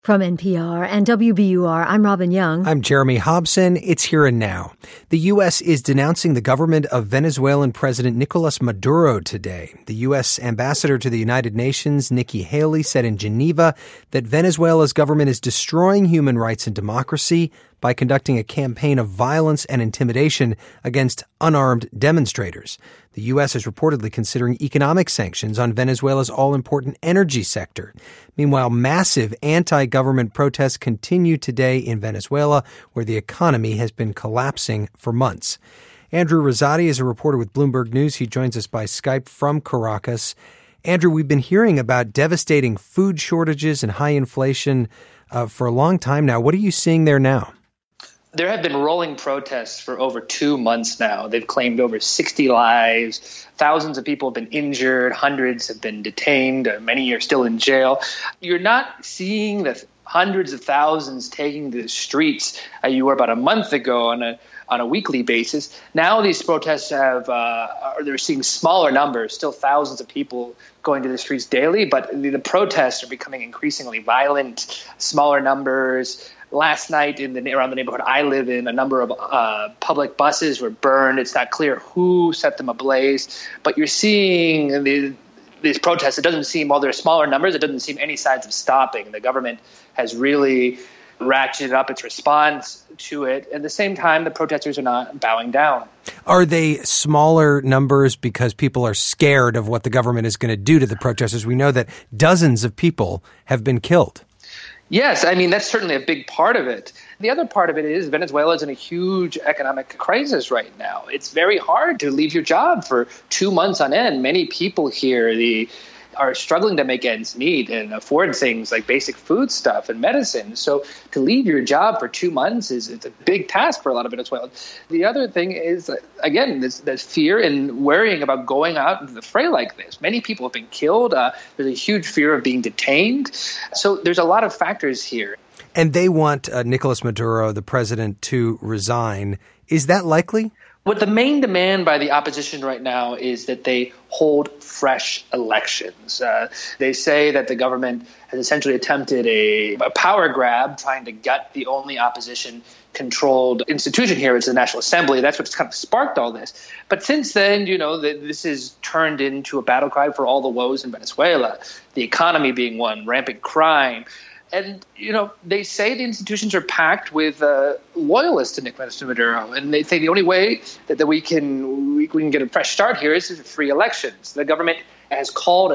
From NPR and WBUR, I'm Robin Young. I'm Jeremy Hobson. It's Here and Now. The U.S. is denouncing the government of Venezuelan President Nicolas Maduro today. The U.S. ambassador to the United Nations, Nikki Haley, said in Geneva that Venezuela's government is destroying human rights and democracy by conducting a campaign of violence and intimidation against unarmed demonstrators. The U.S. is reportedly considering economic sanctions on Venezuela's all-important energy sector. Meanwhile, massive anti-government protests continue today in Venezuela, where the economy has been collapsing for months. Andrew Rosati is a reporter with Bloomberg News. He joins us by Skype from Caracas. Andrew, we've been hearing about devastating food shortages and high inflation for a long time now. What are you seeing there now? There have been rolling protests for over 2 months now. They've claimed over 60 lives. Thousands of people have been injured. Hundreds have been detained. Many are still in jail. You're not seeing the hundreds of thousands taking to the streets you were about a month ago on a weekly basis. Now these protests they're seeing smaller numbers, still thousands of people going to the streets daily, but the protests are becoming increasingly violent, smaller numbers. Last night around the neighborhood I live in, a number of public buses were burned. It's not clear who set them ablaze, but you're seeing these protests. It doesn't seem, while they're smaller numbers, it doesn't seem any signs of stopping. The government has really ratcheted up its response to it. At the same time, the protesters are not bowing down. Are they smaller numbers because people are scared of what the government is going to do to the protesters? We know that dozens of people have been killed. Yes, I mean, that's certainly a big part of it. The other part of it is Venezuela is in a huge economic crisis right now. It's very hard to leave your job for 2 months on end. Many people here are struggling to make ends meet and afford things like basic food stuff and medicine. So to leave your job for 2 months is a big task for a lot of Venezuelans. The other thing is, again, there's fear and worrying about going out into the fray like this. Many people have been killed. There's a huge fear of being detained. So there's a lot of factors here. And they want Nicolas Maduro, the president, to resign. Is that likely? What the main demand by the opposition right now is that they hold fresh elections. They say that the government has essentially attempted a power grab, trying to gut the only opposition-controlled institution here. It's the National Assembly. That's what's kind of sparked all this. But since then, this has turned into a battle cry for all the woes in Venezuela, the economy being one, rampant crime. And, they say the institutions are packed with loyalists to Nicolas Maduro. And they say the only way that we can get a fresh start here is free elections. The government has called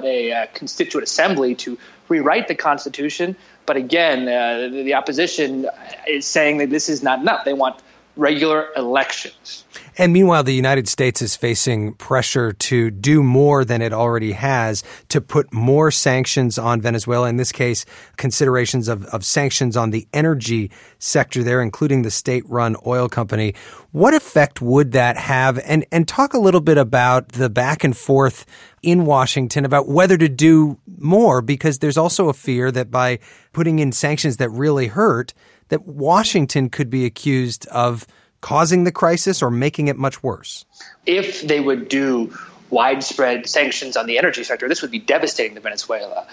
a constituent assembly to rewrite the Constitution. But again, the opposition is saying that this is not enough. They want regular elections. And meanwhile, the United States is facing pressure to do more than it already has, to put more sanctions on Venezuela. In this case, considerations of sanctions on the energy sector there, including the state-run oil company. What effect would that have? And talk a little bit about the back and forth in Washington about whether to do more, because there's also a fear that by putting in sanctions that really hurt, that Washington could be accused of causing the crisis or making it much worse. If they would do widespread sanctions on the energy sector, this would be devastating to Venezuela.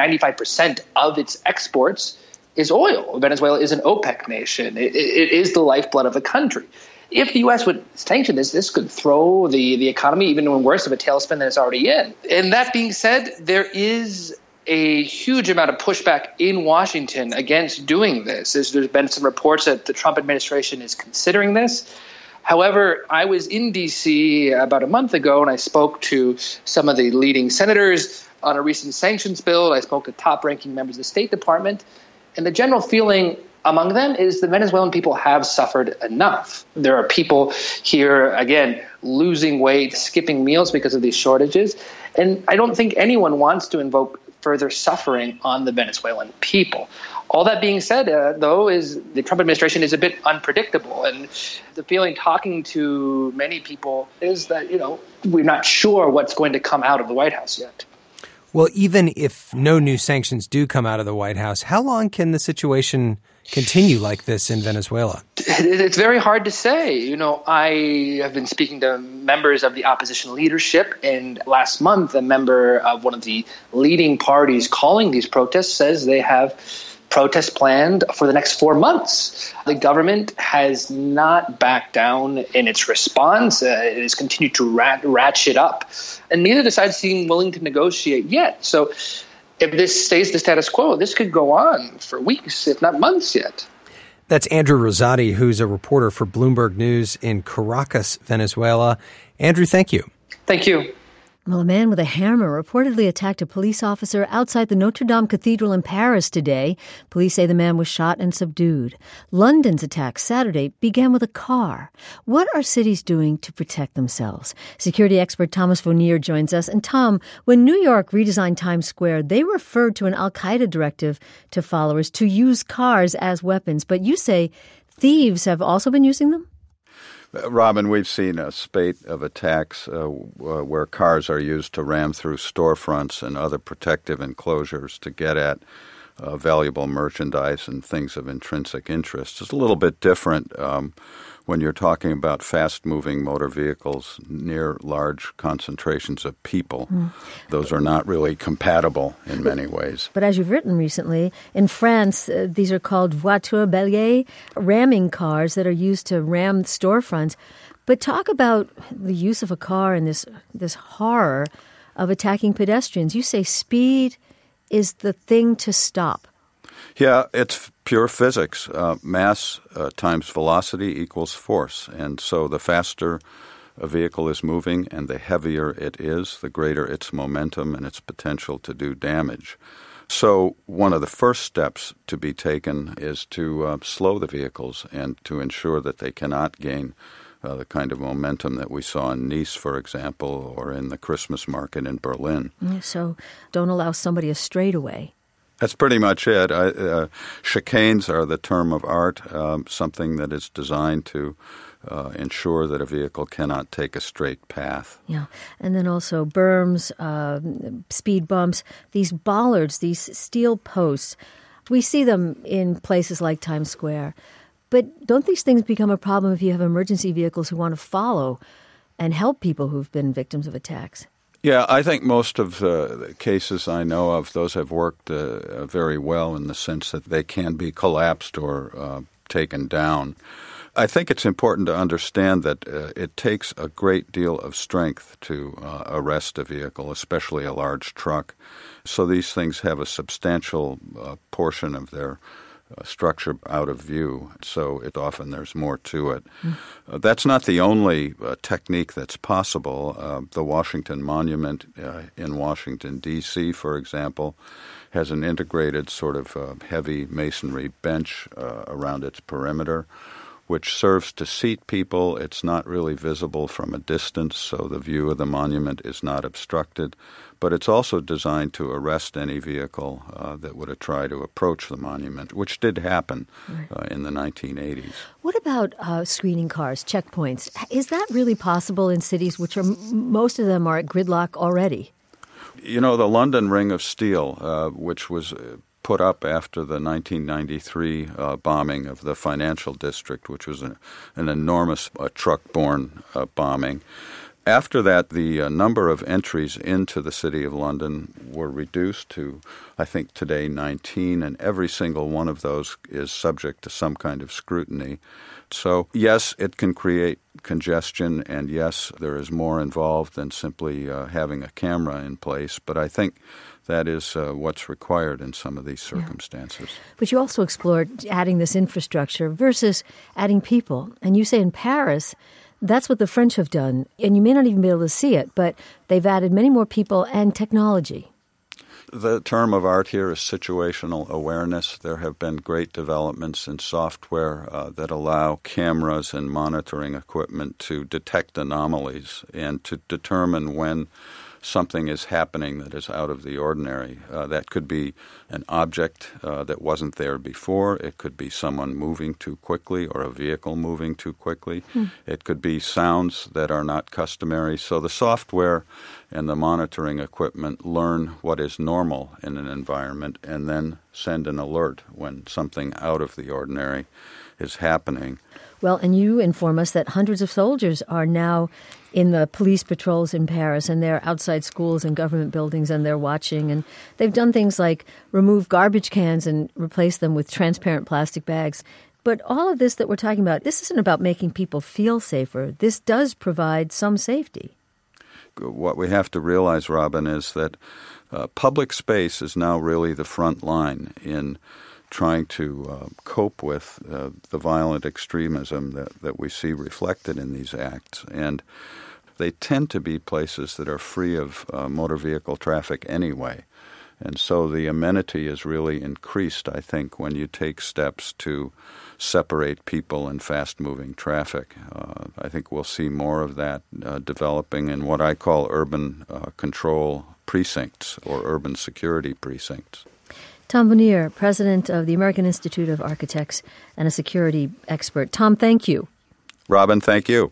95% of its exports is oil. Venezuela is an OPEC nation. It is the lifeblood of the country. If the U.S. would sanction this could throw the economy even worse of a tailspin than it's already in. And that being said, there is a huge amount of pushback in Washington against doing this. There's been some reports that the Trump administration is considering this. However, I was in D.C. about a month ago, and I spoke to some of the leading senators on a recent sanctions bill. I spoke to top-ranking members of the State Department, and the general feeling among them is the Venezuelan people have suffered enough. There are people here, again, losing weight, skipping meals because of these shortages, and I don't think anyone wants to invoke further suffering on the Venezuelan people. All that being said, though, is the Trump administration is a bit unpredictable. And the feeling talking to many people is that, we're not sure what's going to come out of the White House yet. Well, even if no new sanctions do come out of the White House, how long can the situation continue like this in Venezuela? It's very hard to say. I have been speaking to members of the opposition leadership, and last month a member of one of the leading parties calling these protests says they have protests planned for the next 4 months. The government has not backed down in its response. It has continued to ratchet up, and neither side seem willing to negotiate yet. So if this stays the status quo, this could go on for weeks, if not months yet. That's Andrew Rosati, who's a reporter for Bloomberg News in Caracas, Venezuela. Andrew, thank you. Thank you. Well, a man with a hammer reportedly attacked a police officer outside the Notre Dame Cathedral in Paris today. Police say the man was shot and subdued. London's attack Saturday began with a car. What are cities doing to protect themselves? Security expert Thomas Vonier joins us. And Tom, when New York redesigned Times Square, they referred to an al-Qaeda directive to followers to use cars as weapons. But you say thieves have also been using them? Robin, we've seen a spate of attacks where cars are used to ram through storefronts and other protective enclosures to get at valuable merchandise and things of intrinsic interest. It's a little bit different when you're talking about fast-moving motor vehicles near large concentrations of people. Those are not really compatible in many ways. But as you've written recently, in France, these are called voitures béliers, ramming cars that are used to ram storefronts. But talk about the use of a car and this horror of attacking pedestrians. You say speed is the thing to stop. Yeah, it's pure physics. Mass times velocity equals force. And so the faster a vehicle is moving and the heavier it is, the greater its momentum and its potential to do damage. So one of the first steps to be taken is to slow the vehicles and to ensure that they cannot gain the kind of momentum that we saw in Nice, for example, or in the Christmas market in Berlin. So don't allow somebody a straightaway. That's pretty much it. Chicanes are the term of art, something that is designed to ensure that a vehicle cannot take a straight path. Yeah, and then also berms, speed bumps, these bollards, these steel posts. We see them in places like Times Square. But don't these things become a problem if you have emergency vehicles who want to follow and help people who've been victims of attacks? Yeah, I think most of the cases I know of, those have worked very well in the sense that they can be collapsed or taken down. I think it's important to understand that it takes a great deal of strength to arrest a vehicle, especially a large truck. So these things have a substantial portion of their structure out of view, so often there's more to it. That's not the only technique that's possible. The Washington Monument in Washington, D.C., for example, has an integrated sort of heavy masonry bench around its perimeter, which serves to seat people. It's not really visible from a distance, so the view of the monument is not obstructed. But it's also designed to arrest any vehicle that would try to approach the monument, which did happen in the 1980s. What about screening cars, checkpoints? Is that really possible in cities which are most of them are at gridlock already? You know, the London Ring of Steel, which was put up after the 1993 bombing of the financial district, which was an enormous truck-borne bombing. After that, the number of entries into the City of London were reduced to, I think today, 19, and every single one of those is subject to some kind of scrutiny. So, yes, it can create congestion, and yes, there is more involved than simply having a camera in place, but I think that is what's required in some of these circumstances. Yeah. But you also explored adding this infrastructure versus adding people, and you say in Paris, that's what the French have done, and you may not even be able to see it, but they've added many more people and technology. The term of art here is situational awareness. There have been great developments in software that allow cameras and monitoring equipment to detect anomalies and to determine when something is happening that is out of the ordinary. That could be an object that wasn't there before. It could be someone moving too quickly or a vehicle moving too quickly. It could be sounds that are not customary. So the software and the monitoring equipment learn what is normal in an environment and then send an alert when something out of the ordinary is happening. Well, and you inform us that hundreds of soldiers are now in the police patrols in Paris, and they're outside schools and government buildings, and they're watching. And they've done things like remove garbage cans and replace them with transparent plastic bags. But all of this that we're talking about, this isn't about making people feel safer. This does provide some safety. What we have to realize, Robin, is that public space is now really the front line in trying to cope with the violent extremism that we see reflected in these acts. And they tend to be places that are free of motor vehicle traffic anyway. And so the amenity is really increased, I think, when you take steps to separate people in fast-moving traffic. I think we'll see more of that developing in what I call urban control precincts or urban security precincts. Tom Bonnier, president of the American Institute of Architects and a security expert. Tom, thank you. Robin, thank you.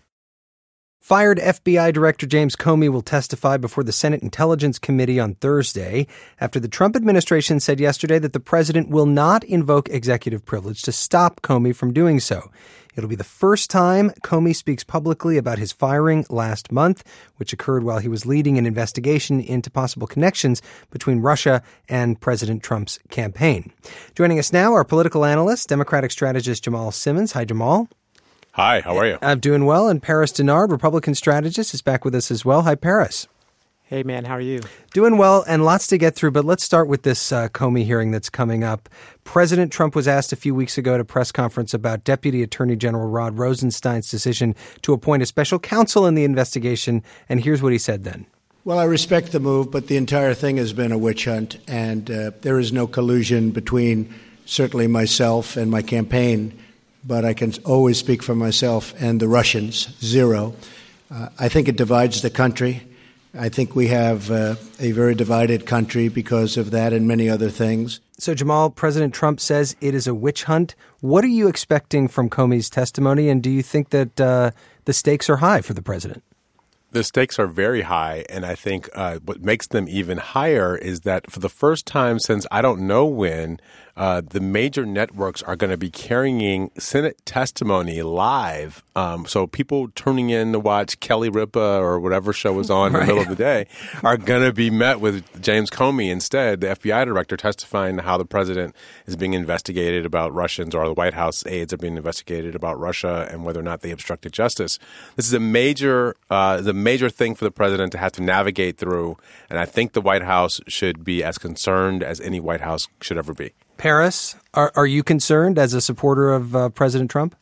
Fired FBI Director James Comey will testify before the Senate Intelligence Committee on Thursday after the Trump administration said yesterday that the president will not invoke executive privilege to stop Comey from doing so. It'll be the first time Comey speaks publicly about his firing last month, which occurred while he was leading an investigation into possible connections between Russia and President Trump's campaign. Joining us now, our political analyst, Democratic strategist Jamal Simmons. Hi, Jamal. Hi, how are you? I'm doing well. And Paris Denard, Republican strategist, is back with us as well. Hi, Paris. Hey, man, how are you? Doing well, and lots to get through, but let's start with this Comey hearing that's coming up. President Trump was asked a few weeks ago at a press conference about Deputy Attorney General Rod Rosenstein's decision to appoint a special counsel in the investigation, and here's what he said then. Well, I respect the move, but the entire thing has been a witch hunt, and there is no collusion between certainly myself and my campaign, but I can always speak for myself and the Russians, zero. I think it divides the country. I think we have a very divided country because of that and many other things. So, Jamal, President Trump says it is a witch hunt. What are you expecting from Comey's testimony, and do you think that the stakes are high for the president? The stakes are very high, and I think what makes them even higher is that for the first time since I don't know when, the major networks are going to be carrying Senate testimony live. So people tuning in to watch Kelly Ripa or whatever show is on in the middle of the day are going to be met with James Comey instead, the FBI director, testifying to how the president is being investigated about Russians, or the White House aides are being investigated about Russia and whether or not they obstructed justice. This is a major thing for the president to have to navigate through, and I think the White House should be as concerned as any White House should ever be. Paris, are you concerned as a supporter of President Trump?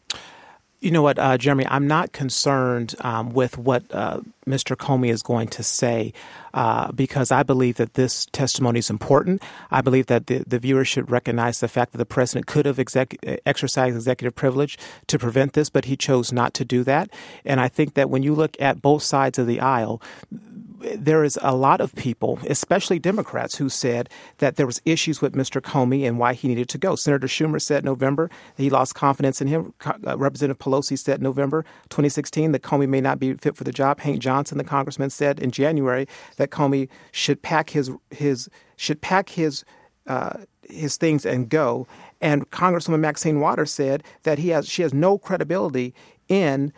You know what, Jeremy, I'm not concerned with what Mr. Comey is going to say because I believe that this testimony is important. I believe that the viewers should recognize the fact that the president could have exercised executive privilege to prevent this, but he chose not to do that. And I think that when you look at both sides of the aisle, there is a lot of people, especially Democrats, who said that there was issues with Mr. Comey and why he needed to go. Senator Schumer said in November that he lost confidence in him. Representative Pelosi said in November 2016 that Comey may not be fit for the job. Hank Johnson, the congressman, said in January that Comey should pack his things and go. And Congresswoman Maxine Waters said that she has no credibility in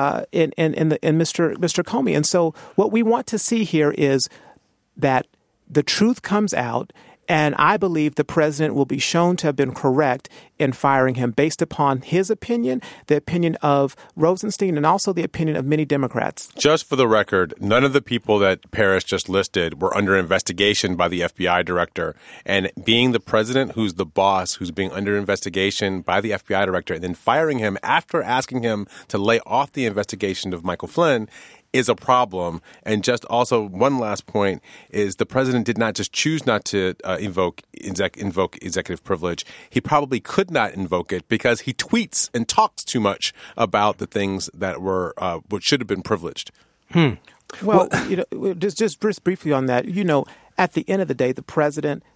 Mr. Comey. And so what we want to see here is that the truth comes out, and I believe the president will be shown to have been correct in firing him based upon his opinion, the opinion of Rosenstein, and also the opinion of many Democrats. Just for the record, none of the people that Paris just listed were under investigation by the FBI director. And being the president, who's the boss, who's being under investigation by the FBI director, and then firing him after asking him to lay off the investigation of Michael Flynn is a problem. And just also one last point is the president did not just choose not to invoke executive privilege. He probably could not invoke it because he tweets and talks too much about the things that were what should have been privileged. Well, just briefly on that, at the end of the day, the president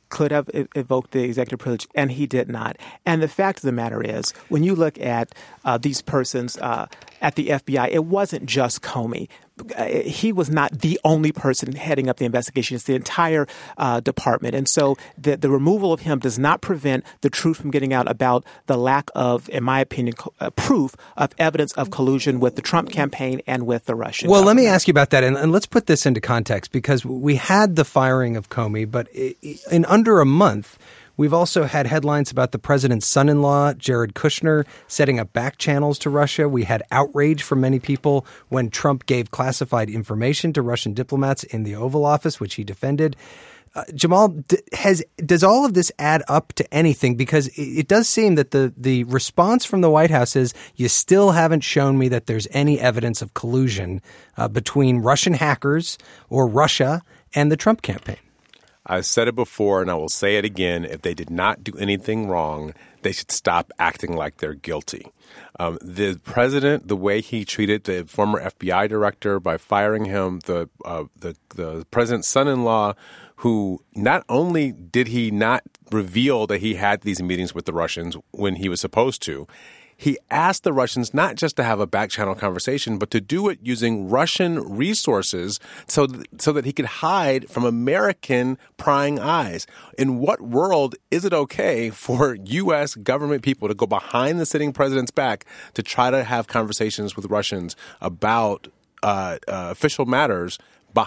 could have evoked the executive privilege, and he did not. And the fact of the matter is, when you look at these persons at the FBI, it wasn't just Comey. He was not the only person heading up the investigation. It's the entire department. And so the removal of him does not prevent the truth from getting out about the lack of, in my opinion, proof of evidence of collusion with the Trump campaign and with the Russian Well, government. let me ask you about that. And let's put this into context, because we had the firing of Comey, but in under a month, we've also had headlines about the president's son-in-law, Jared Kushner, setting up back channels to Russia. We had outrage from many people when Trump gave classified information to Russian diplomats in the Oval Office, which he defended. Jamal, does all of this add up to anything? Because it does seem that the response from the White House is, you still haven't shown me that there's any evidence of collusion between Russian hackers or Russia and the Trump campaign. I said it before, and I will say it again. If they did not do anything wrong, they should stop acting like they're guilty. The president, the way he treated the former FBI director by firing him, the president's son-in-law, who not only did he not reveal that he had these meetings with the Russians when he was supposed to, he asked the Russians not just to have a back-channel conversation, but to do it using Russian resources so that he could hide from American prying eyes. In what world is it okay for U.S. government people to go behind the sitting president's back to try to have conversations with Russians about official matters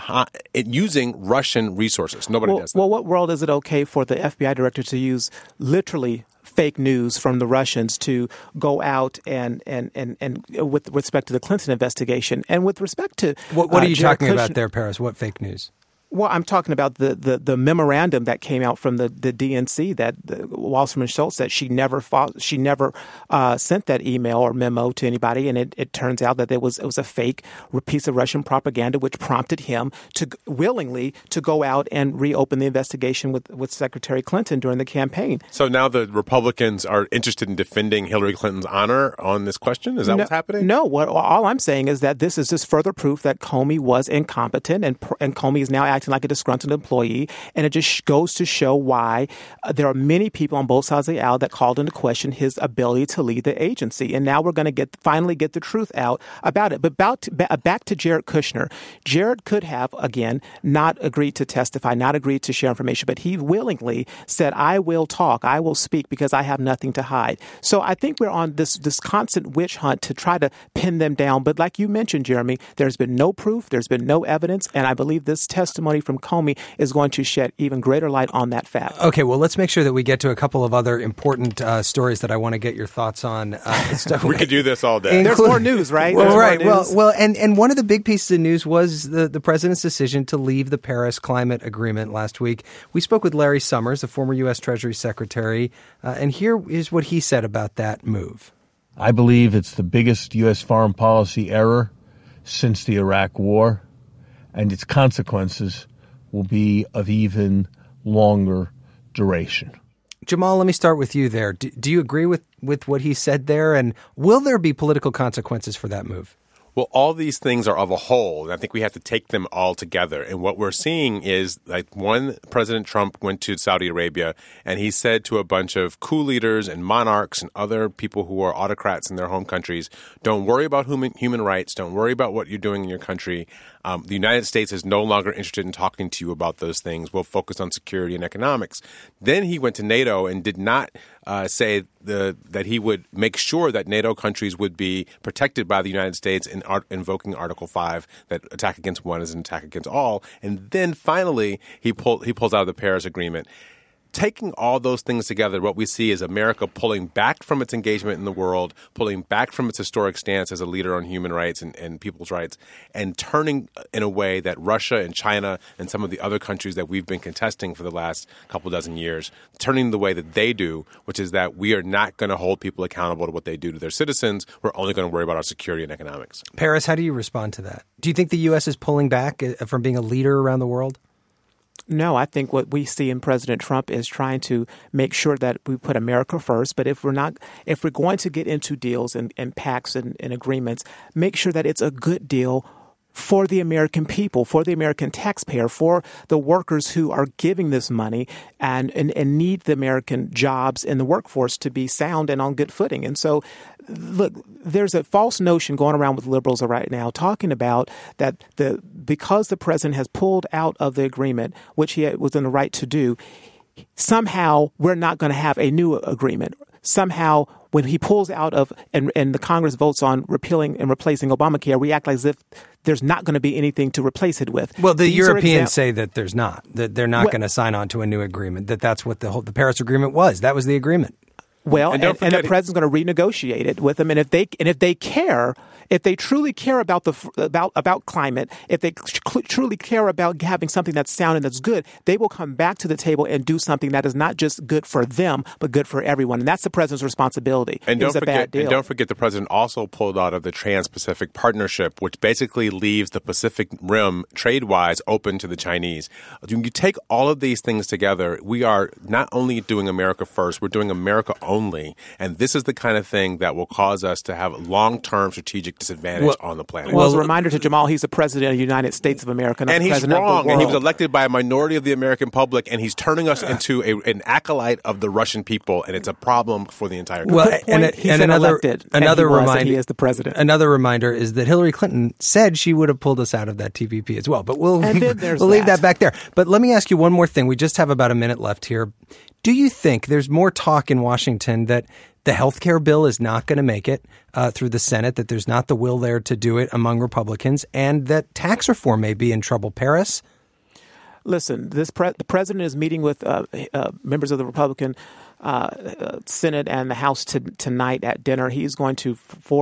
using Russian resources? Nobody does that. Well, what world is it okay for the FBI director to use literally fake news from the Russians to go out and with respect to the Clinton investigation and with respect to what are you Jared talking about Kushner? there, Paris? What fake news? Well, I'm talking about the memorandum that came out from the DNC that Walserman Schultz said she never sent that email or memo to anybody, and it turns out that it was a fake piece of Russian propaganda, which prompted him to willingly to go out and reopen the investigation with Secretary Clinton during the campaign. So now the Republicans are interested in defending Hillary Clinton's honor on this question? Is that what's happening? No. All I'm saying is that this is just further proof that Comey was incompetent, and Comey is now acting like a disgruntled employee, and it just goes to show why there are many people on both sides of the aisle that called into question his ability to lead the agency. And now we're going to finally get the truth out about it. But back to Jared Kushner. Jared could have, again, not agreed to testify, not agreed to share information, but he willingly said, I will talk, I will speak because I have nothing to hide. So I think we're on this constant witch hunt to try to pin them down. But like you mentioned, Jeremy, there's been no proof, there's been no evidence, and I believe this testimony from Comey is going to shed even greater light on that fact. Okay, well, let's make sure that we get to a couple of other important stories that I want to get your thoughts on. We could do this all day. There's more news, right? Well, right. News. Well, and one of the big pieces of news was the president's decision to leave the Paris Climate Agreement last week. We spoke with Larry Summers, the former U.S. Treasury Secretary, and here is what he said about that move. I believe it's the biggest U.S. foreign policy error since the Iraq War, and its consequences will be of even longer duration. Jamal, let me start with you there. Do you agree with what he said there? And will there be political consequences for that move? Well, all these things are of a whole, and I think we have to take them all together. And what we're seeing is, like, one, President Trump went to Saudi Arabia, and he said to a bunch of coup leaders and monarchs and other people who are autocrats in their home countries, don't worry about human rights, don't worry about what you're doing in your country. The United States is no longer interested in talking to you about those things. We'll focus on security and economics. Then he went to NATO and did not say that he would make sure that NATO countries would be protected by the United States in invoking Article 5, that attack against one is an attack against all. And then finally, he pulls out of the Paris Agreement. Taking all those things together, what we see is America pulling back from its engagement in the world, pulling back from its historic stance as a leader on human rights and people's rights, and turning in a way that Russia and China and some of the other countries that we've been contesting for the last couple dozen years, turning the way that they do, which is that we are not going to hold people accountable to what they do to their citizens. We're only going to worry about our security and economics. Paris, how do you respond to that? Do you think the U.S. is pulling back from being a leader around the world? No, I think what we see in President Trump is trying to make sure that we put America first. But if we're going to get into deals and pacts and agreements, make sure that it's a good deal for the American people, for the American taxpayer, for the workers who are giving this money and need the American jobs in the workforce to be sound and on good footing. And so, look, there's a false notion going around with liberals right now talking about that because the president has pulled out of the agreement, which he was in the right to do, somehow we're not going to have a new agreement. Somehow, when he pulls out of and the Congress votes on repealing and replacing Obamacare, we act as if there's not going to be anything to replace it with. Well, the Europeans say that there's not, that they're not going to sign on to a new agreement, that's what the Paris Agreement was. That was the agreement. Well, and the president's going to renegotiate it with them, and if they care, if they truly care about climate, if they truly care about having something that's sound and that's good, they will come back to the table and do something that is not just good for them, but good for everyone. And that's the president's responsibility. And don't forget, the president also pulled out of the Trans-Pacific Partnership, which basically leaves the Pacific Rim trade-wise open to the Chinese. When you take all of these things together, we are not only doing America first, we're doing America only. And this is the kind of thing that will cause us to have long-term strategic disadvantage on the planet. Well, as a reminder to Jamal, he's the president of the United States of America, not and the president he's wrong. of the world. And he was elected by a minority of the American public, and he's turning us into an acolyte of the Russian people, and it's a problem for the entire country. Well, another reminder, he is the president. Another reminder is that Hillary Clinton said she would have pulled us out of that TPP as well. But we'll leave that back there. But let me ask you one more thing. We just have about a minute left here. Do you think there's more talk in Washington that the health care bill is not going to make it through the Senate, that there's not the will there to do it among Republicans, and that tax reform may be in trouble? Paris? Listen, the president is meeting with members of the Republican Senate and the House tonight at dinner. He's going to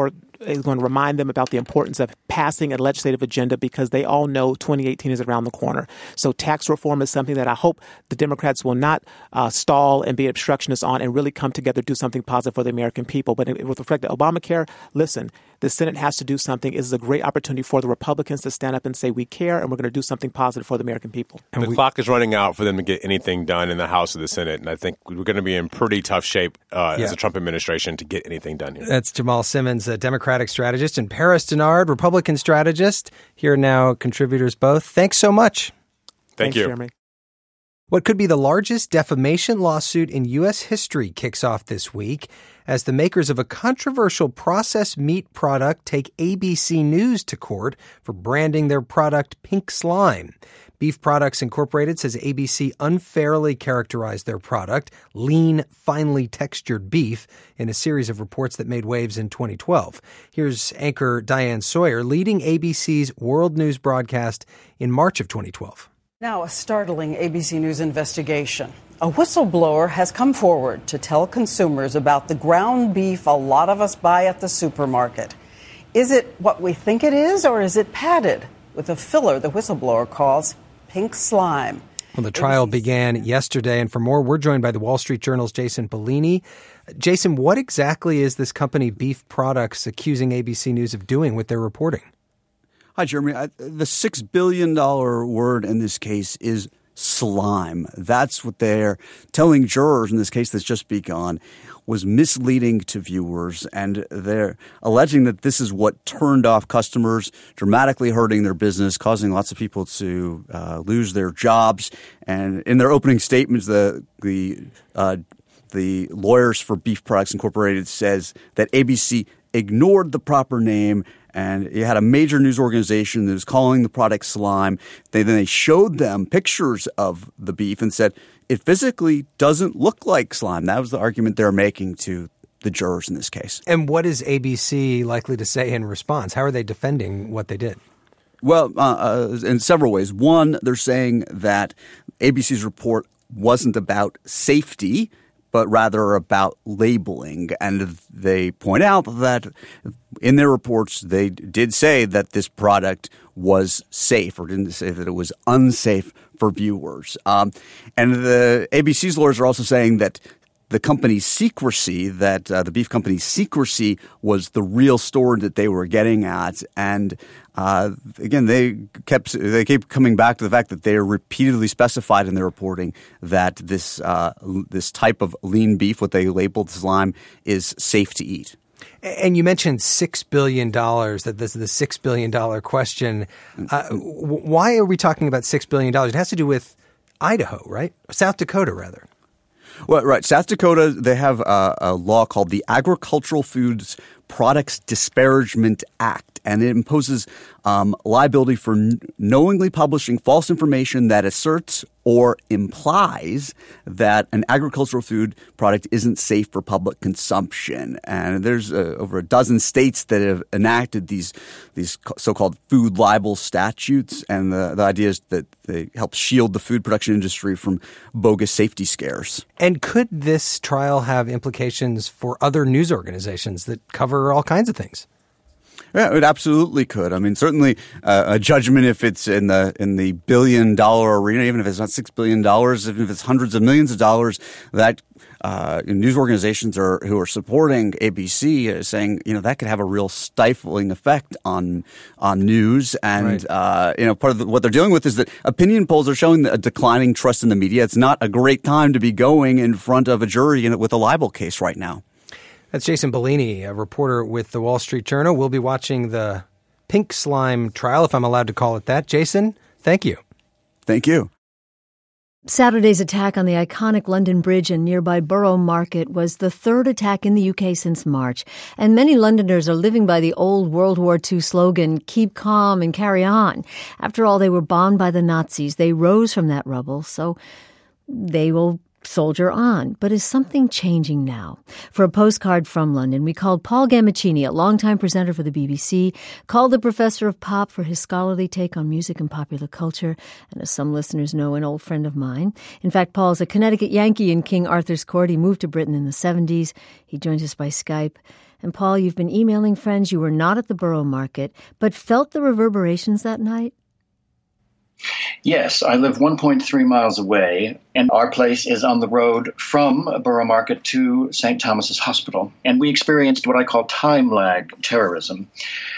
remind them about the importance of passing a legislative agenda because they all know 2018 is around the corner. So tax reform is something that I hope the Democrats will not stall and be obstructionists on and really come together, do something positive for the American people. But with respect to Obamacare, listen, the Senate has to do something. This is a great opportunity for the Republicans to stand up and say, we care and we're going to do something positive for the American people. And the clock is running out for them to get anything done in the House or the Senate. And I think we're going to be in pretty tough shape as a Trump administration to get anything done here. That's Jamal Simmons, a Democratic strategist, and Paris Dennard, Republican strategist. Here now, contributors both. Thanks so much. Thanks, you. Jeremy. What could be the largest defamation lawsuit in U.S. history kicks off this week as the makers of a controversial processed meat product take ABC News to court for branding their product pink slime. Beef Products Incorporated says ABC unfairly characterized their product, lean, finely textured beef, in a series of reports that made waves in 2012. Here's anchor Diane Sawyer leading ABC's World News broadcast in March of 2012. Now, a startling ABC News investigation. A whistleblower has come forward to tell consumers about the ground beef a lot of us buy at the supermarket. Is it what we think it is, or is it padded with a filler the whistleblower calls pink slime? Well, the trial began yesterday, and for more, we're joined by the Wall Street Journal's Jason Bellini. Jason, what exactly is this company, Beef Products, accusing ABC News of doing with their reporting? Hi, Jeremy. The $6 billion word in this case is slime. That's what they're telling jurors in this case that's just begun was misleading to viewers, and they're alleging that this is what turned off customers, dramatically hurting their business, causing lots of people to lose their jobs. And in their opening statements, the lawyers for Beef Products Incorporated says that ABC ignored the proper name, and you had a major news organization that was calling the product slime. Then they showed them pictures of the beef and said it physically doesn't look like slime. That was the argument they're making to the jurors in this case. And what is ABC likely to say in response? How are they defending what they did? Well, in several ways. One, they're saying that ABC's report wasn't about safety, but rather about labeling. And they point out that in their reports, they did say that this product was safe, or didn't say that it was unsafe for viewers. And the ABC's lawyers are also saying that the company's secrecy, that the beef company's secrecy was the real story that they were getting at. And again, they keep coming back to the fact that they are repeatedly specified in their reporting that this type of lean beef, what they labeled slime, is safe to eat. And you mentioned $6 billion, that this is the $6 billion question. Why are we talking about $6 billion? It has to do with Idaho, right? South Dakota, rather. Well, right. South Dakota, they have a law called the Agricultural Foods Products Disparagement Act, and it imposes liability for knowingly publishing false information that asserts or implies that an agricultural food product isn't safe for public consumption. And there's over a dozen states that have enacted these so-called food libel statutes, and the idea is that they help shield the food production industry from bogus safety scares. And could this trial have implications for other news organizations that cover all kinds of things? Yeah, it absolutely could. I mean, certainly a judgment if it's in the billion-dollar arena, even if it's not $6 billion, even if it's hundreds of millions of dollars, that news organizations who are supporting ABC are saying, that could have a real stifling effect on news. And, right. Part of what they're dealing with is that opinion polls are showing a declining trust in the media. It's not a great time to be going in front of a jury with a libel case right now. That's Jason Bellini, a reporter with the Wall Street Journal. We'll be watching the pink slime trial, if I'm allowed to call it that. Jason, thank you. Thank you. Saturday's attack on the iconic London Bridge and nearby Borough Market was the third attack in the UK since March, and many Londoners are living by the old World War II slogan, keep calm and carry on. After all, they were bombed by the Nazis. They rose from that rubble, so they will soldier on. But is something changing now? For a postcard from London, we called Paul Gammaccini, a longtime presenter for the BBC, called the professor of pop for his scholarly take on music and popular culture, and as some listeners know, an old friend of mine. In fact, Paul is a Connecticut Yankee in King Arthur's Court. He moved to Britain in the 70s. He joins us by Skype. And Paul, you've been emailing friends. You were not at the Borough Market, but felt the reverberations that night? Yes, I live 1.3 miles away, and our place is on the road from Borough Market to St. Thomas's Hospital. And we experienced what I call time lag terrorism.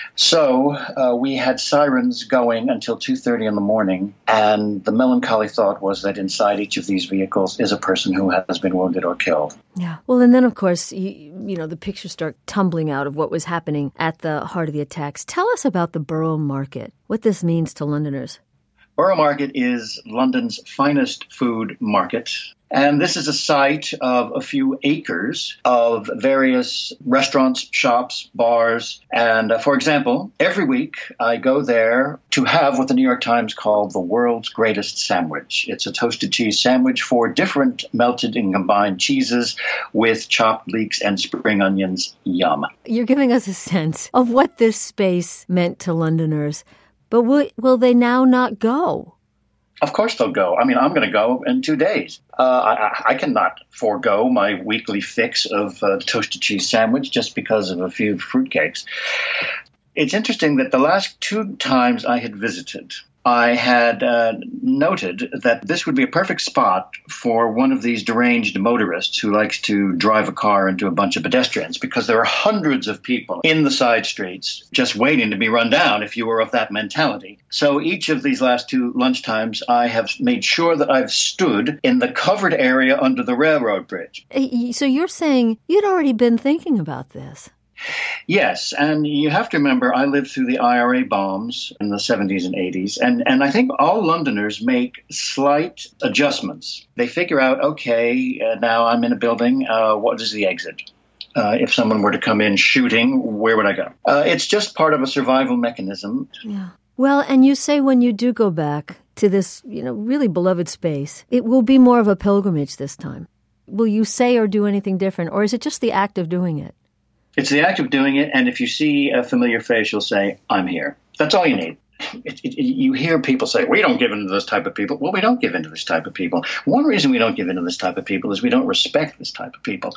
So we had sirens going until 2:30 in the morning, and the melancholy thought was that inside each of these vehicles is a person who has been wounded or killed. Yeah. Well, and then, of course, the pictures start tumbling out of what was happening at the heart of the attacks. Tell us about the Borough Market, what this means to Londoners. Borough Market is London's finest food market, and this is a site of a few acres of various restaurants, shops, bars, and for example, every week I go there to have what the New York Times called the world's greatest sandwich. It's a toasted cheese sandwich, 4 different melted and combined cheeses with chopped leeks and spring onions. Yum. You're giving us a sense of what this space meant to Londoners. But will they now not go? Of course they'll go. I mean, I'm going to go in 2 days. I cannot forego my weekly fix of the toasted cheese sandwich just because of a few fruitcakes. It's interesting that the last 2 times I had visited, I had noted that this would be a perfect spot for one of these deranged motorists who likes to drive a car into a bunch of pedestrians, because there are hundreds of people in the side streets just waiting to be run down if you were of that mentality. So each of these last 2 lunchtimes, I have made sure that I've stood in the covered area under the railroad bridge. So you're saying you'd already been thinking about this? Yes, and you have to remember I lived through the IRA bombs in the 70s and 80s, and I think all Londoners make slight adjustments. They figure out, okay, now I'm in a building, what is the exit? If someone were to come in shooting, where would I go? It's just part of a survival mechanism. Yeah. Well, and you say when you do go back to this, really beloved space, it will be more of a pilgrimage this time. Will you say or do anything different, or is it just the act of doing it? It's the act of doing it, and if you see a familiar face, you'll say, I'm here. That's all you need. You hear people say, we don't give in to this type of people. Well, we don't give in to this type of people. One reason we don't give in to this type of people is we don't respect this type of people.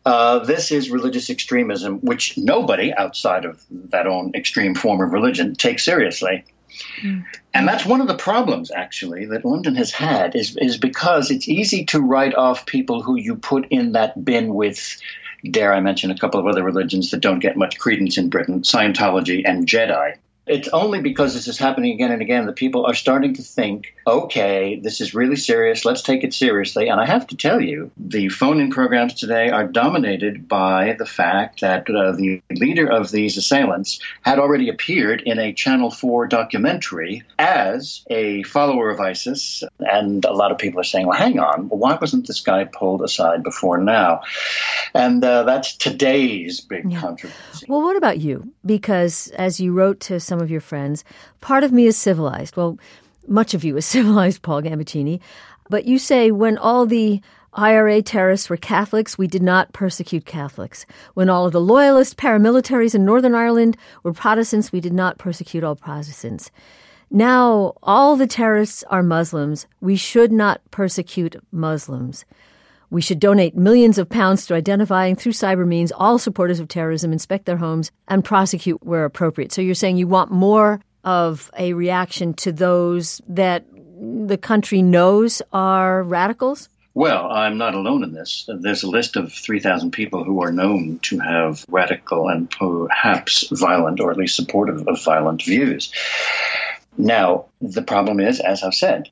This is religious extremism, which nobody outside of that own extreme form of religion takes seriously. Mm. And that's one of the problems, actually, that London has had, is because it's easy to write off people who you put in that bin with, dare I mention, a couple of other religions that don't get much credence in Britain, Scientology and Jedi. It's only because this is happening again and again that people are starting to think, okay, this is really serious. Let's take it seriously. And I have to tell you, the phone-in programs today are dominated by the fact that the leader of these assailants had already appeared in a Channel 4 documentary as a follower of ISIS. And a lot of people are saying, well, hang on, why wasn't this guy pulled aside before now? And that's today's big controversy. Well, what about you? Because as you wrote to some of your friends, part of me is civilized. Well, much of you is civilized, Paul Gambaccini. But you say when all the IRA terrorists were Catholics, we did not persecute Catholics. When all of the loyalist paramilitaries in Northern Ireland were Protestants, we did not persecute all Protestants. Now, all the terrorists are Muslims. We should not persecute Muslims. We should donate millions of pounds to identifying through cyber means all supporters of terrorism, inspect their homes, and prosecute where appropriate. So you're saying you want more of a reaction to those that the country knows are radicals? Well, I'm not alone in this. There's a list of 3,000 people who are known to have radical and perhaps violent, or at least supportive of violent views. Now, the problem is, as I've said,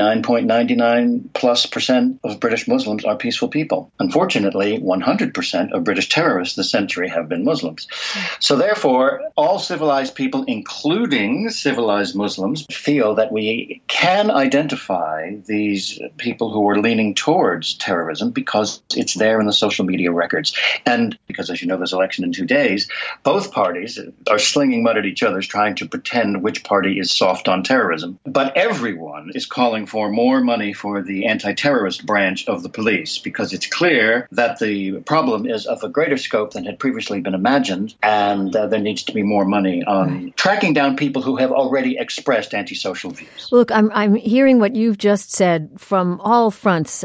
99.99+% of British Muslims are peaceful people. Unfortunately, 100% of British terrorists this century have been Muslims. So therefore, all civilized people, including civilized Muslims, feel that we can identify these people who are leaning towards terrorism because it's there in the social media records. And because, as you know, there's an election in 2 days, both parties are slinging mud at each other, trying to pretend which party is soft on terrorism. But everyone is calling for more money for the anti-terrorist branch of the police because it's clear that the problem is of a greater scope than had previously been imagined, and there needs to be more money on tracking down people who have already expressed antisocial views. Look, I'm hearing what you've just said from all fronts.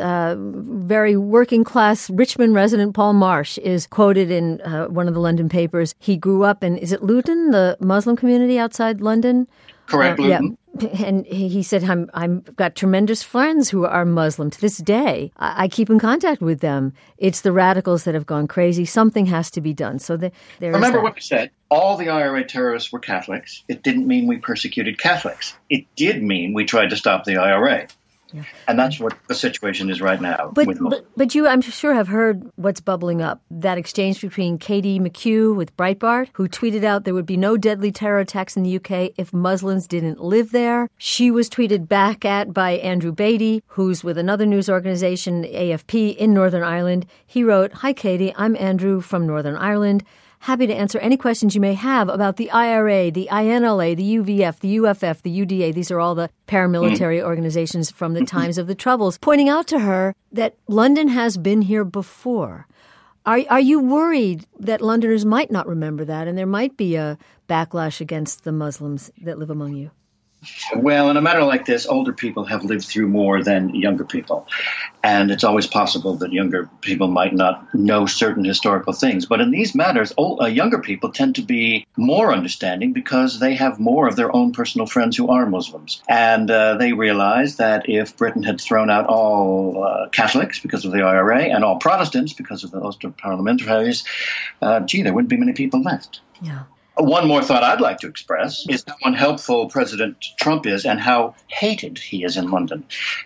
Very working class Richmond resident Paul Marsh is quoted in one of the London papers. He grew up in, is it Luton, the Muslim community outside London? Correct, Luton. Yeah. And he said, I've got tremendous friends who are Muslim to this day. I keep in contact with them. It's the radicals that have gone crazy. Something has to be done. So remember what we said. All the IRA terrorists were Catholics. It didn't mean we persecuted Catholics. It did mean we tried to stop the IRA. Yeah. And that's what the situation is right now. But you, I'm sure, have heard what's bubbling up. That exchange between Katie McHugh with Breitbart, who tweeted out there would be no deadly terror attacks in the UK if Muslims didn't live there. She was tweeted back at by Andrew Beatty, who's with another news organization, AFP, in Northern Ireland. He wrote, "Hi, Katie. I'm Andrew from Northern Ireland. Happy to answer any questions you may have about the IRA, the INLA, the UVF, the UFF, the UDA. These are all the paramilitary organizations from the times of the Troubles," pointing out to her that London has been here before. Are you worried that Londoners might not remember that and there might be a backlash against the Muslims that live among you? Well, in a matter like this, older people have lived through more than younger people. And it's always possible that younger people might not know certain historical things. But in these matters, younger people tend to be more understanding because they have more of their own personal friends who are Muslims. And they realize that if Britain had thrown out all Catholics because of the IRA and all Protestants because of the Ulster parliamentaries, there wouldn't be many people left. Yeah. One more thought I'd like to express is how unhelpful President Trump is and how hated he is in London.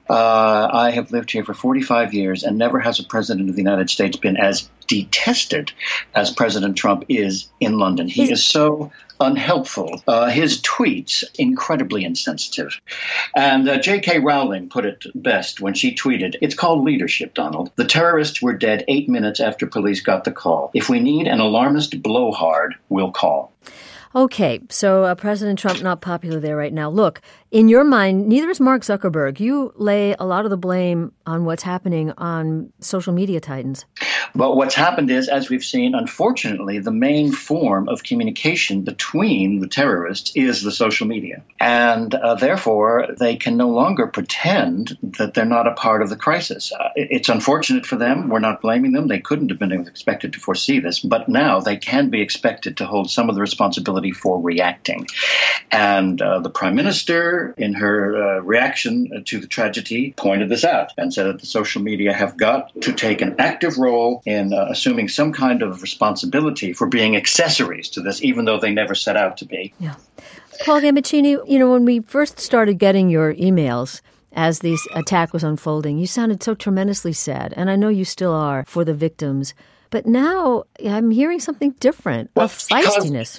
I have lived here for 45 years, and never has a president of the United States been as detested as President Trump is in London. He is so unhelpful. His tweets, incredibly insensitive. And J.K. Rowling put it best when she tweeted, "It's called leadership, Donald. The terrorists were dead 8 minutes after police got the call. If we need an alarmist blowhard, we'll call." Okay, so President Trump not popular there right now. Look, in your mind, neither is Mark Zuckerberg. You lay a lot of the blame on what's happening on social media titans. But what's happened is, as we've seen, unfortunately, the main form of communication between the terrorists is the social media. And therefore, they can no longer pretend that they're not a part of the crisis. It's unfortunate for them. We're not blaming them. They couldn't have been expected to foresee this. But now they can be expected to hold some of the responsibility for reacting. And the Prime Minister, in her reaction to the tragedy, pointed this out and said that the social media have got to take an active role in assuming some kind of responsibility for being accessories to this, even though they never set out to be. Yeah. Paul Gambaccini, when we first started getting your emails as this attack was unfolding, you sounded so tremendously sad, and I know you still are, for the victims. But now I'm hearing something different, of feistiness.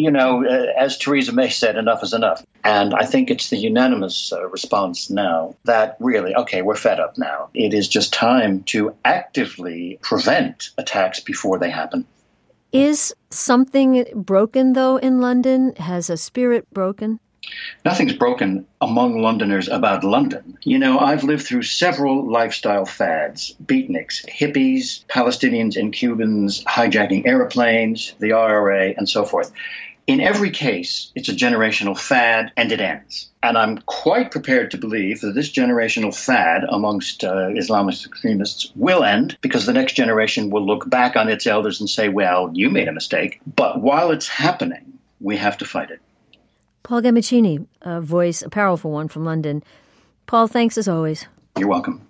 As Theresa May said, enough is enough. And I think it's the unanimous response now that really, okay, we're fed up now. It is just time to actively prevent attacks before they happen. Is something broken, though, in London? Has a spirit broken? Nothing's broken among Londoners about London. I've lived through several lifestyle fads: beatniks, hippies, Palestinians and Cubans hijacking airplanes, the IRA, and so forth. In every case, it's a generational fad, and it ends. And I'm quite prepared to believe that this generational fad amongst Islamist extremists will end, because the next generation will look back on its elders and say, well, you made a mistake. But while it's happening, we have to fight it. Paul Gambaccini, a powerful one from London. Paul, thanks as always. You're welcome.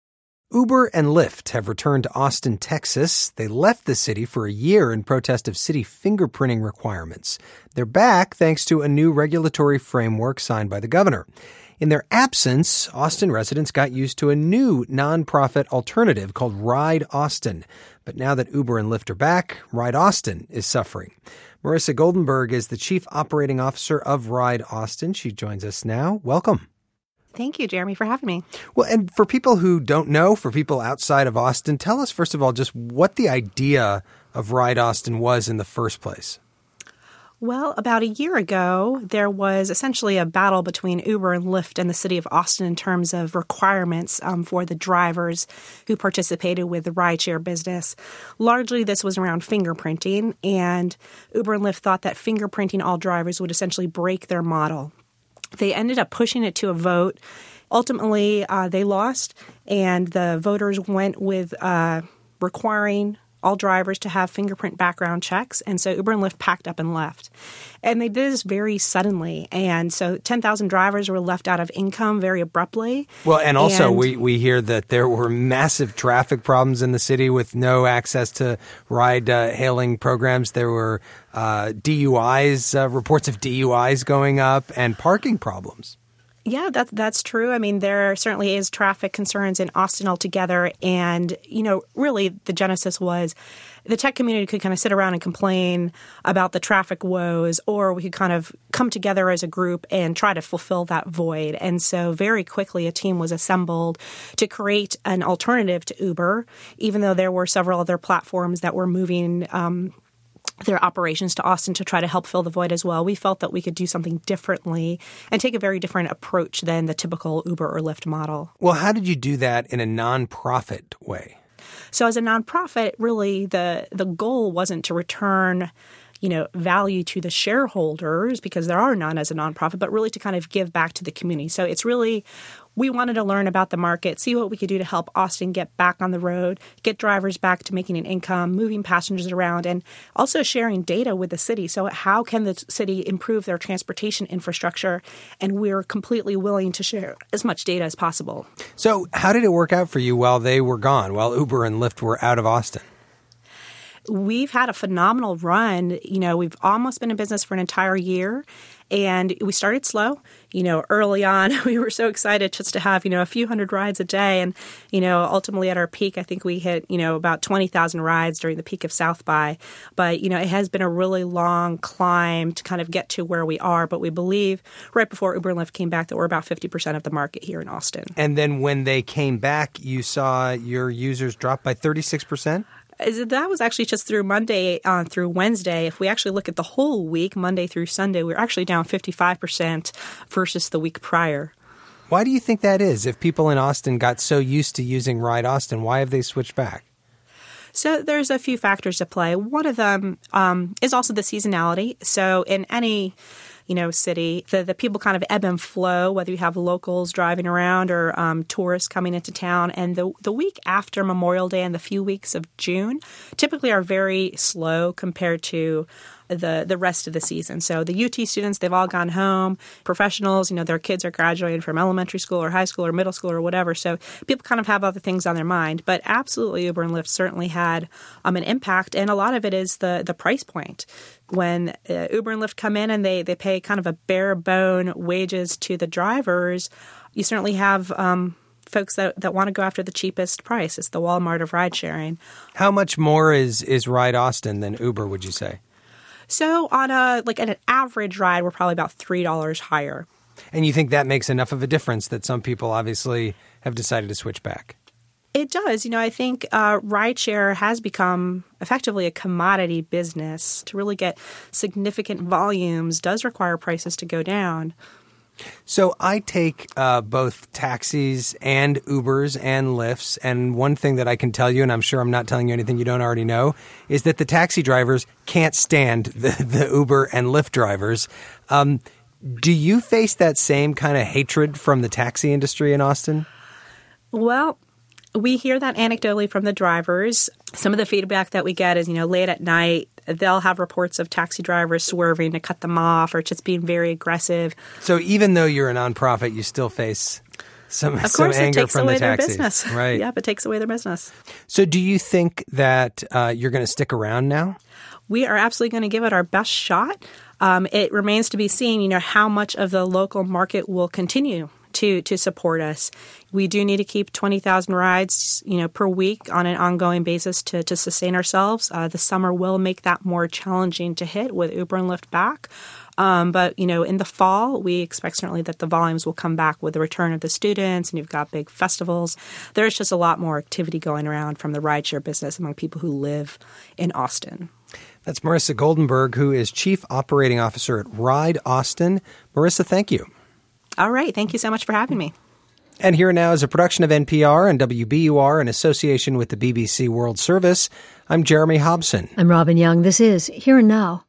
Uber and Lyft have returned to Austin, Texas. They left the city for a year in protest of city fingerprinting requirements. They're back thanks to a new regulatory framework signed by the governor. In their absence, Austin residents got used to a new nonprofit alternative called Ride Austin. But now that Uber and Lyft are back, Ride Austin is suffering. Marissa Goldenberg is the Chief Operating Officer of Ride Austin. She joins us now. Welcome. Thank you, Jeremy, for having me. Well, and for people who don't know, for people outside of Austin, tell us, first of all, just what the idea of Ride Austin was in the first place. Well, about a year ago, there was essentially a battle between Uber and Lyft and the city of Austin in terms of requirements for the drivers who participated with the rideshare business. Largely, this was around fingerprinting, and Uber and Lyft thought that fingerprinting all drivers would essentially break their model. They ended up pushing it to a vote. Ultimately, they lost, and the voters went with requiring all drivers to have fingerprint background checks. And so Uber and Lyft packed up and left. And they did this very suddenly. And so 10,000 drivers were left out of income very abruptly. Well, and also we hear that there were massive traffic problems in the city with no access to ride-hailing programs. There were DUIs, reports of DUIs going up, and parking problems. Yeah, that's true. I mean, there certainly is traffic concerns in Austin altogether. And, really the genesis was the tech community could kind of sit around and complain about the traffic woes, or we could kind of come together as a group and try to fulfill that void. And so very quickly a team was assembled to create an alternative to Uber, even though there were several other platforms that were moving their operations to Austin to try to help fill the void as well. We felt that we could do something differently and take a very different approach than the typical Uber or Lyft model. Well, how did you do that in a nonprofit way? So as a nonprofit, really the goal wasn't to return value to the shareholders, because there are none as a nonprofit, but really to kind of give back to the community. So it's really, we wanted to learn about the market, see what we could do to help Austin get back on the road, get drivers back to making an income, moving passengers around, and also sharing data with the city. So how can the city improve their transportation infrastructure? And we're completely willing to share as much data as possible. So how did it work out for you while they were gone, while Uber and Lyft were out of Austin? We've had a phenomenal run. We've almost been in business for an entire year, and we started slow. Early on, we were so excited just to have, a few hundred rides a day. And, ultimately at our peak, I think we hit, about 20,000 rides during the peak of South by. But, it has been a really long climb to kind of get to where we are. But we believe right before Uber and Lyft came back that we're about 50% of the market here in Austin. And then when they came back, you saw your users drop by 36%? That was actually just through Monday through Wednesday. If we actually look at the whole week, Monday through Sunday, we're actually down 55% versus the week prior. Why do you think that is? If people in Austin got so used to using Ride Austin, why have they switched back? So there's a few factors at play. One of them is also the seasonality. So in any city, the people kind of ebb and flow, whether you have locals driving around or tourists coming into town. And the week after Memorial Day and the few weeks of June typically are very slow compared to the rest of the season. So the UT students, they've all gone home. Professionals, their kids are graduating from elementary school or high school or middle school or whatever. So people kind of have other things on their mind. But absolutely, Uber and Lyft certainly had an impact. And a lot of it is the price point. When Uber and Lyft come in and they pay kind of a bare bone wages to the drivers, you certainly have folks that want to go after the cheapest price. It's the Walmart of ride sharing. How much more is Ride Austin than Uber, would you say? So on an average ride, we're probably about $3 higher. And you think that makes enough of a difference that some people obviously have decided to switch back? It does. I think rideshare has become effectively a commodity business. To really get significant volumes does require prices to go down. So I take both taxis and Ubers and Lyfts, and one thing that I can tell you, and I'm sure I'm not telling you anything you don't already know, is that the taxi drivers can't stand the Uber and Lyft drivers. Do you face that same kind of hatred from the taxi industry in Austin? Well, we hear that anecdotally from the drivers. Some of the feedback that we get is, late at night, they'll have reports of taxi drivers swerving to cut them off or just being very aggressive. So even though you're a nonprofit, you still face some anger from the taxis. Of course, it takes away their business. Right. Yeah, it takes away their business. So do you think that you're going to stick around now? We are absolutely going to give it our best shot. It remains to be seen, how much of the local market will continue to support us. We do need to keep 20,000 rides, per week on an ongoing basis to sustain ourselves. The summer will make that more challenging to hit with Uber and Lyft back. But, in the fall, we expect certainly that the volumes will come back with the return of the students, and you've got big festivals. There's just a lot more activity going around from the rideshare business among people who live in Austin. That's Marissa Goldenberg, who is Chief Operating Officer at Ride Austin. Marissa, thank you. All right. Thank you so much for having me. And Here Now is a production of NPR and WBUR in association with the BBC World Service. I'm Jeremy Hobson. I'm Robin Young. This is Here and Now.